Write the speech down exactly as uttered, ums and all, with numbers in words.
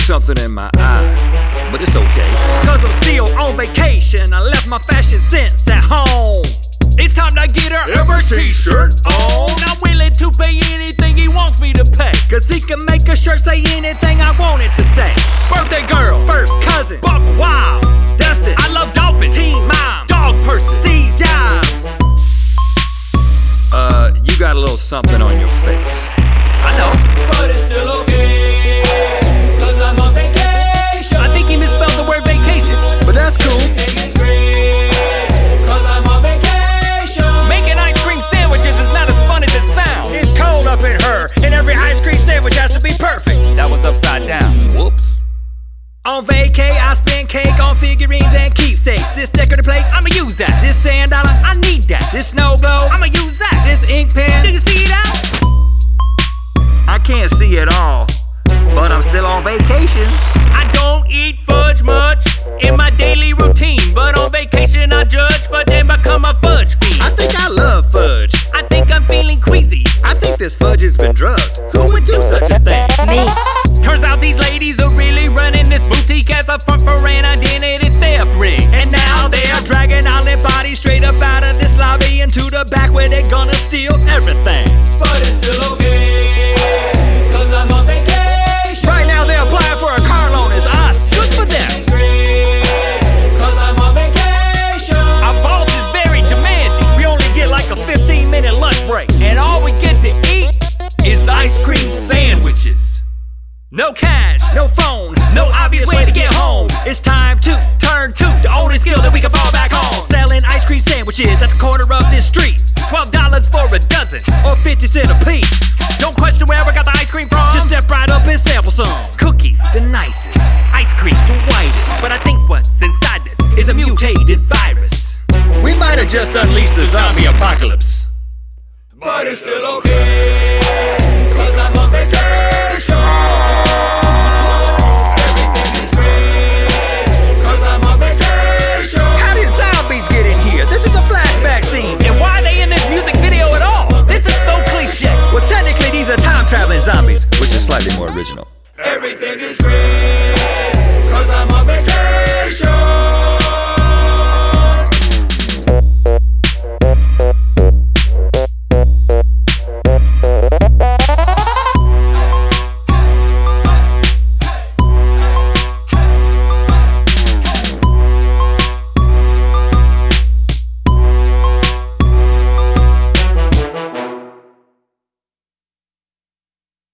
something in my eye, but it's okay. Cause I'm still on vacation. I left my fashion sense at home. It's time to get her Everest t-shirt on. I'm willing to pay anything he wants me to pay. Cause he can make a shirt say anything I want it to say. Birthday girl, first cousin, Buck Wild, Dustin, I love dolphins, Teen Mom, dog person, Steve Jobs. Uh, you got a little something on your face. I know, but it's still okay, cause I'm on vacation. I think he misspelled the word vacation, but that's cool. It's great, cause I'm on vacation. Making ice cream sandwiches is not as fun as it sounds. It's cold up in her, and every ice cream sandwich has to be perfect. That was upside down. Whoops. On vacay, I spend cake on figurines and keepsakes. This decorative plate, I'ma use that. This sand dollar, I need that. This snow globe, I'ma use that. This ink pen, do you see that? I can't see it all, but I'm still on vacation. I don't eat fudge much in my daily routine, but on vacation I judge fudge and become a fudge fiend. I think I love fudge. I think I'm feeling queasy. I think this fudge has been drugged. Who would do such a thing? Me. Turns out these ladies are really running this boutique as a front for an identity theft ring. And now they're dragging all their bodies straight up out of this lobby into the back where they're gonna steal everything. But it's still okay, cause I'm on vacation. Right now they're applying for a car loan as us. Good for them. It's great, cause I'm on vacation. Our boss is very demanding. We only get like a fifteen minute lunch break, and all we get to eat is ice cream sandwiches. No cash, no phone, no obvious way to get home. It's time to turn to the only skill that we can fall back on. Selling ice cream sandwiches at the corner of this street. Twelve dollars for a dozen, or fifty cents a piece. Don't question where I got the ice cream from. Just step right up and sample some. Cookies, the nicest. Ice cream, the whitest. But I think what's inside this is a mutated virus. We might have just unleashed the zombie apocalypse, but it's still okay.